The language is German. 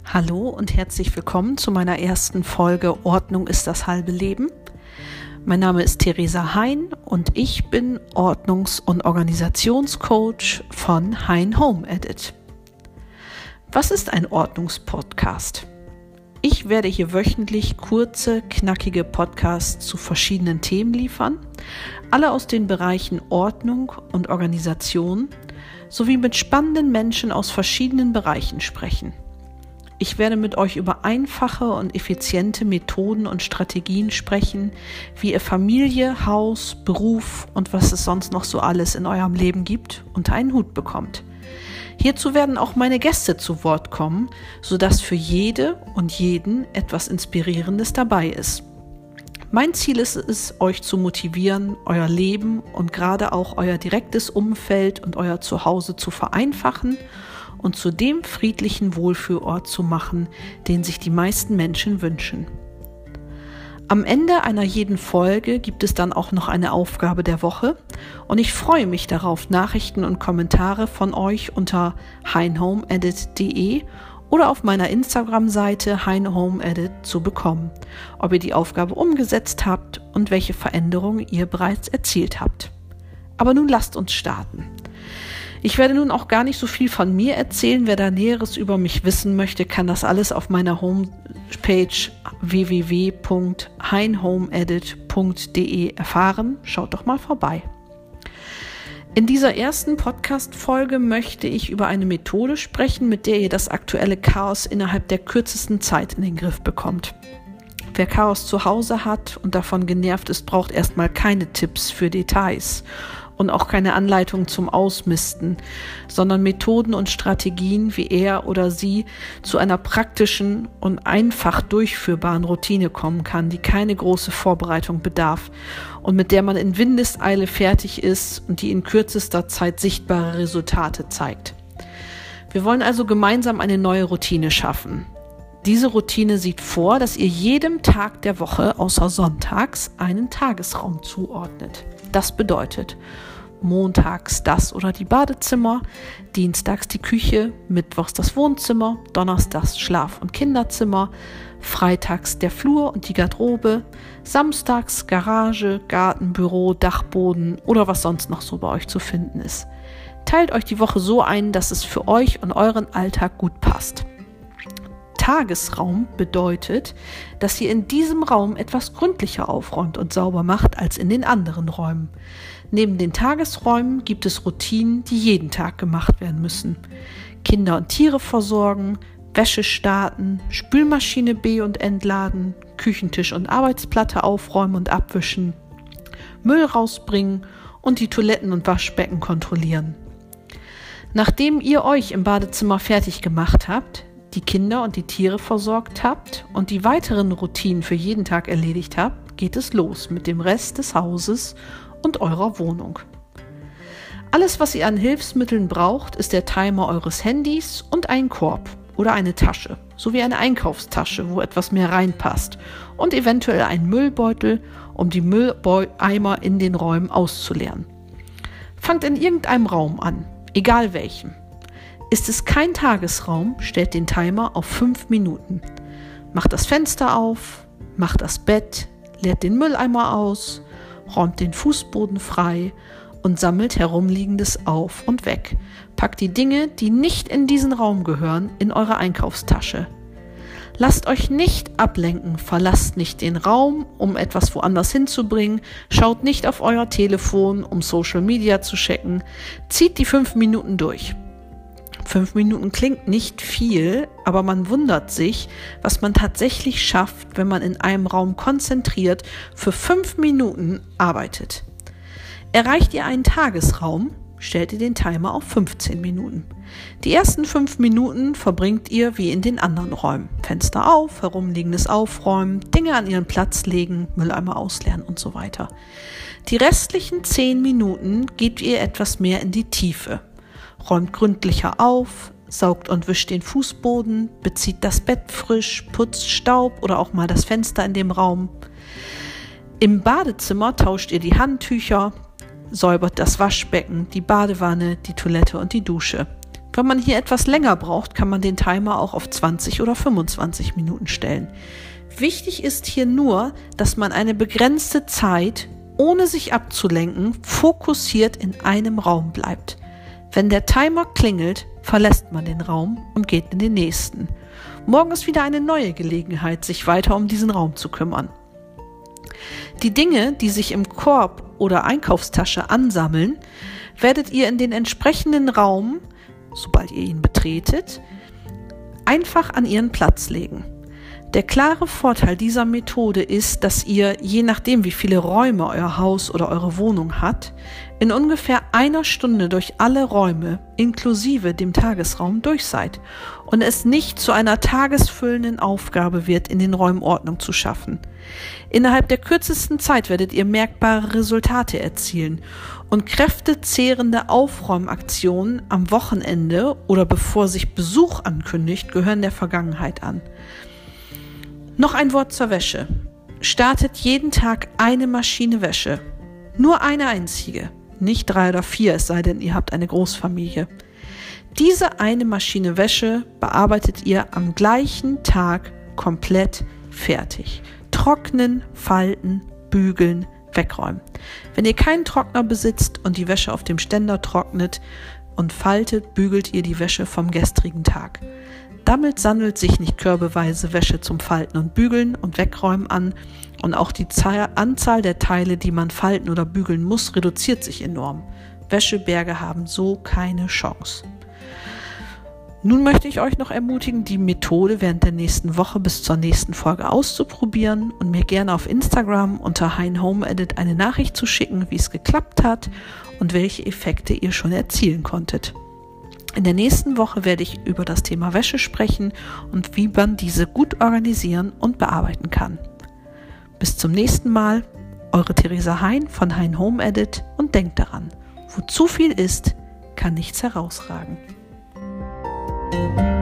Hallo und herzlich willkommen zu meiner ersten Folge Ordnung ist das halbe Leben. Mein Name ist Theresa Hein und ich bin Ordnungs- und Organisationscoach von Hein Home Edit. Was ist ein Ordnungspodcast? Ich werde hier wöchentlich kurze, knackige Podcasts zu verschiedenen Themen liefern, alle aus den Bereichen Ordnung und Organisation, sowie mit spannenden Menschen aus verschiedenen Bereichen sprechen. Ich werde mit euch über einfache und effiziente Methoden und Strategien sprechen, wie ihr Familie, Haus, Beruf und was es sonst noch so alles in eurem Leben gibt, unter einen Hut bekommt. Hierzu werden auch meine Gäste zu Wort kommen, sodass für jede und jeden etwas Inspirierendes dabei ist. Mein Ziel ist es, euch zu motivieren, euer Leben und gerade auch euer direktes Umfeld und euer Zuhause zu vereinfachen und zu dem friedlichen Wohlfühlort zu machen, den sich die meisten Menschen wünschen. Am Ende einer jeden Folge gibt es dann auch noch eine Aufgabe der Woche und ich freue mich darauf, Nachrichten und Kommentare von euch unter heinhomeedit.de oder auf meiner Instagram-Seite heinhomeedit zu bekommen, ob ihr die Aufgabe umgesetzt habt und welche Veränderungen ihr bereits erzielt habt. Aber nun lasst uns starten. Ich werde nun auch gar nicht so viel von mir erzählen. Wer da Näheres über mich wissen möchte, kann das alles auf meiner Homepage www.heinhomeedit.de erfahren. Schaut doch mal vorbei. In dieser ersten Podcast-Folge möchte ich über eine Methode sprechen, mit der ihr das aktuelle Chaos innerhalb der kürzesten Zeit in den Griff bekommt. Wer Chaos zu Hause hat und davon genervt ist, braucht erstmal keine Tipps für Details und auch keine Anleitung zum Ausmisten, sondern Methoden und Strategien, wie er oder sie zu einer praktischen und einfach durchführbaren Routine kommen kann, die keine große Vorbereitung bedarf und mit der man in Windeseile fertig ist und die in kürzester Zeit sichtbare Resultate zeigt. Wir wollen also gemeinsam eine neue Routine schaffen. Diese Routine sieht vor, dass ihr jedem Tag der Woche außer sonntags einen Tagesraum zuordnet. Das bedeutet montags das oder die Badezimmer, dienstags die Küche, mittwochs das Wohnzimmer, donnerstags Schlaf- und Kinderzimmer, freitags der Flur und die Garderobe, samstags Garage, Garten, Büro, Dachboden oder was sonst noch so bei euch zu finden ist. Teilt euch die Woche so ein, dass es für euch und euren Alltag gut passt. Tagesraum bedeutet, dass ihr in diesem Raum etwas gründlicher aufräumt und sauber macht als in den anderen Räumen. Neben den Tagesräumen gibt es Routinen, die jeden Tag gemacht werden müssen. Kinder und Tiere versorgen, Wäsche starten, Spülmaschine be- und entladen, Küchentisch und Arbeitsplatte aufräumen und abwischen, Müll rausbringen und die Toiletten und Waschbecken kontrollieren. Nachdem ihr euch im Badezimmer fertig gemacht habt, die Kinder und die Tiere versorgt habt und die weiteren Routinen für jeden Tag erledigt habt, geht es los mit dem Rest des Hauses und eurer Wohnung. Alles, was ihr an Hilfsmitteln braucht, ist der Timer eures Handys und ein Korb oder eine Tasche, sowie eine Einkaufstasche, wo etwas mehr reinpasst und eventuell ein Müllbeutel, um die Mülleimer in den Räumen auszuleeren. Fangt in irgendeinem Raum an, egal welchem. Ist es kein Tagesraum, stellt den Timer auf 5 Minuten. Macht das Fenster auf, macht das Bett, leert den Mülleimer aus, räumt den Fußboden frei und sammelt Herumliegendes auf und weg. Packt die Dinge, die nicht in diesen Raum gehören, in eure Einkaufstasche. Lasst euch nicht ablenken, verlasst nicht den Raum, um etwas woanders hinzubringen, schaut nicht auf euer Telefon, um Social Media zu checken, zieht die 5 Minuten durch. 5 Minuten klingt nicht viel, aber man wundert sich, was man tatsächlich schafft, wenn man in einem Raum konzentriert für 5 Minuten arbeitet. Erreicht ihr einen Tagesraum, stellt ihr den Timer auf 15 Minuten. Die ersten 5 Minuten verbringt ihr wie in den anderen Räumen. Fenster auf, herumliegendes aufräumen, Dinge an ihren Platz legen, Mülleimer ausleeren und so weiter. Die restlichen 10 Minuten geht ihr etwas mehr in die Tiefe. Räumt gründlicher auf, saugt und wischt den Fußboden, bezieht das Bett frisch, putzt Staub oder auch mal das Fenster in dem Raum. Im Badezimmer tauscht ihr die Handtücher, säubert das Waschbecken, die Badewanne, die Toilette und die Dusche. Wenn man hier etwas länger braucht, kann man den Timer auch auf 20 oder 25 Minuten stellen. Wichtig ist hier nur, dass man eine begrenzte Zeit, ohne sich abzulenken, fokussiert in einem Raum bleibt. Wenn der Timer klingelt, verlässt man den Raum und geht in den nächsten. Morgen ist wieder eine neue Gelegenheit, sich weiter um diesen Raum zu kümmern. Die Dinge, die sich im Korb oder Einkaufstasche ansammeln, werdet ihr in den entsprechenden Raum, sobald ihr ihn betretet, einfach an ihren Platz legen. Der klare Vorteil dieser Methode ist, dass ihr, je nachdem wie viele Räume euer Haus oder eure Wohnung hat, in ungefähr einer Stunde durch alle Räume, inklusive dem Tagesraum, durch seid und es nicht zu einer tagesfüllenden Aufgabe wird, in den Räumen Ordnung zu schaffen. Innerhalb der kürzesten Zeit werdet ihr merkbare Resultate erzielen und kräftezehrende Aufräumaktionen am Wochenende oder bevor sich Besuch ankündigt, gehören der Vergangenheit an. Noch ein Wort zur Wäsche. Startet jeden Tag eine Maschine Wäsche. Nur eine einzige, nicht 3 oder 4, es sei denn, ihr habt eine Großfamilie. Diese eine Maschine Wäsche bearbeitet ihr am gleichen Tag komplett fertig. Trocknen, falten, bügeln, wegräumen. Wenn ihr keinen Trockner besitzt und die Wäsche auf dem Ständer trocknet und faltet, bügelt ihr die Wäsche vom gestrigen Tag. Damit sammelt sich nicht körbeweise Wäsche zum Falten und Bügeln und Wegräumen an und auch die Anzahl der Teile, die man falten oder bügeln muss, reduziert sich enorm. Wäscheberge haben so keine Chance. Nun möchte ich euch noch ermutigen, die Methode während der nächsten Woche bis zur nächsten Folge auszuprobieren und mir gerne auf Instagram unter HeinHomeEdit eine Nachricht zu schicken, wie es geklappt hat und welche Effekte ihr schon erzielen konntet. In der nächsten Woche werde ich über das Thema Wäsche sprechen und wie man diese gut organisieren und bearbeiten kann. Bis zum nächsten Mal, eure Theresa Hein von HeinHomeEdit und denkt daran, wo zu viel ist, kann nichts herausragen.